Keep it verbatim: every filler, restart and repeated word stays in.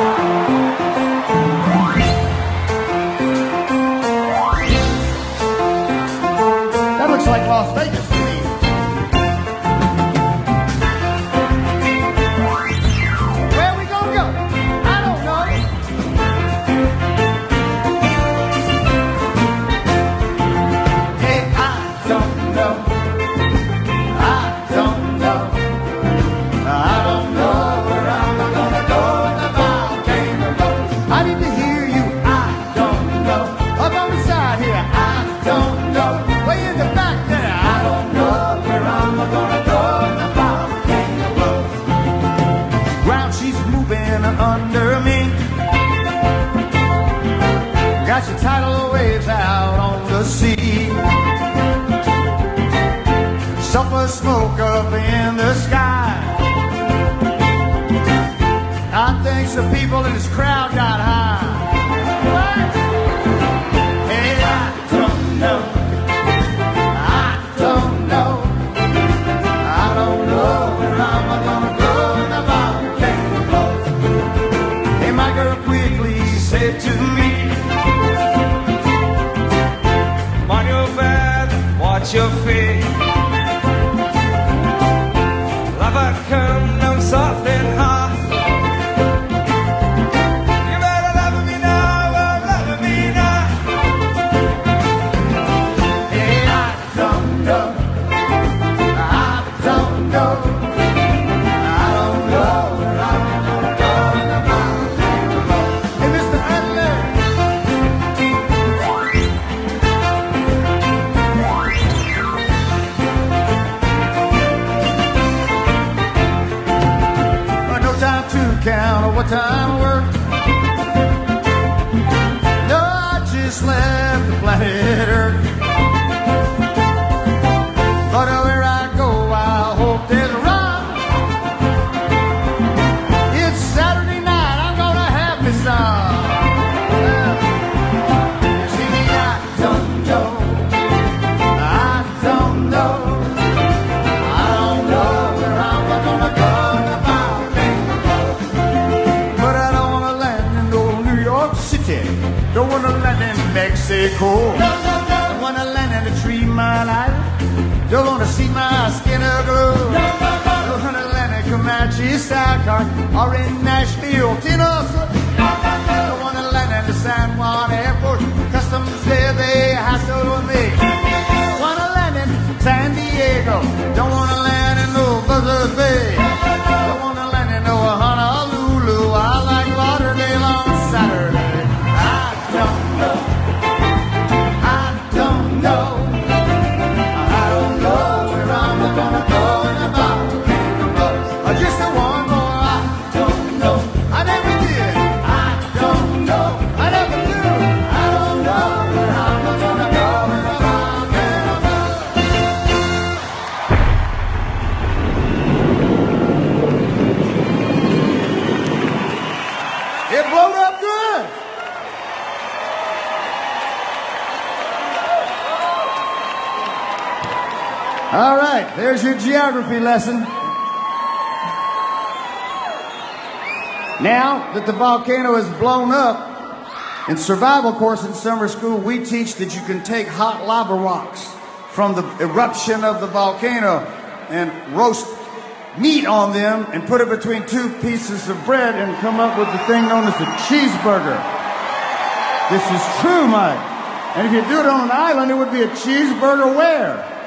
That looks like Las Vegas to me. Where we gonna go? I don't know. Hey, I don't know. I don't know. I don't know where I'm gonna go in the volcano road. I need to hear you. I don't know. Up on the side here. I don't know. Way in the back there. I don't know where I'm gonna go in the volcano road. Ground she's moving under me. Got your tidal waves out on the sea. Sulfur smoke up in the sky. I think some people in this crowd got high. Hey, I don't know. I don't know. I don't know where I'm gonna go in the volcano road. Hey, my girl quickly said to me, On your bed, watch your feet. Lover, come down soft and hot. You better love me now, or love me now. hey, I don't know. I don't know. I don't know where I'm gonna go in the volcano road. Hey, Mister Adler. But no time to count or what time to work. No, I just left the planet Earth. But where I go, I hope there's a rhyme. It's Saturday night, I'm gonna have me some. You see, I don't know. I don't know. I don't know where I'm gonna go in the volcano road. But I don't wanna land in no New York City. Don't wanna land in Mexico. Don't wanna land in a Three Mile Island. Don't wanna see my skin aglow. Don't wanna land in Comanche, Saigon, or in Nashville, Tennessee. Don't wanna land in the San Juan Airport. Customs there, they hassle with me. Wanna land in San Diego. Don't wanna land in no Buzzards Bay. Don't wanna land in no Honolulu. I like Lauderdale on Saturday. I don't know. I don't know. I don't know where I'm gonna go in the volcano road. Uh, Just the one more. I don't know. I never did. I don't know. I never do. I don't know where I'm gonna go in the volcano road. It blowed up good. All right, there's your geography lesson. Now that the volcano is blown up, in survival course in summer school, we teach that you can take hot lava rocks from the eruption of the volcano and roast meat on them and put it between two pieces of bread and come up with the thing known as a cheeseburger. This is true, Mike. And if you do it on an island, it would be a cheeseburger where?